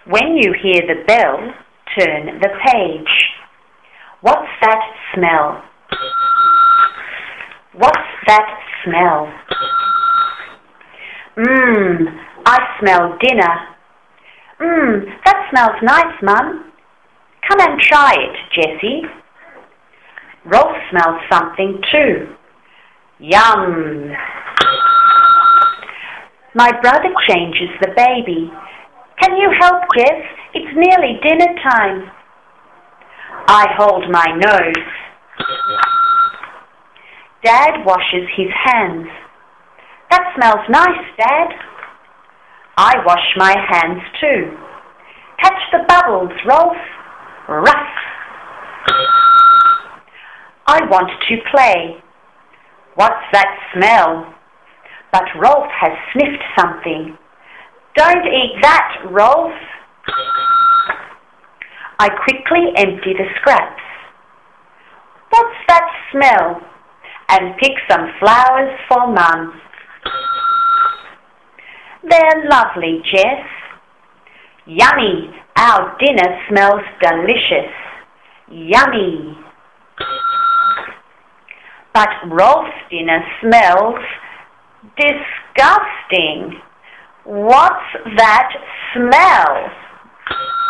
When you hear the bell, turn the page. What's that smell? What's that smell? I smell dinner. That smells nice, Mum. Come and try it, Jessie. Rolf smells something too. Yum! My brother changes the baby. Can you help, Jess? It's nearly dinner time. I hold my nose. Dad washes his hands. That smells nice, Dad. I wash my hands too. Catch the bubbles, Rolf. Ruff. I want to play. What's that smell? But Rolf has sniffed something. Don't eat that, Rolf. I quickly empty the scraps. What's that smell? And pick some flowers for Mum. They're lovely, Jess. Yummy! Our dinner smells delicious. Yummy! But Rolf's dinner smells disgusting. What's that smell?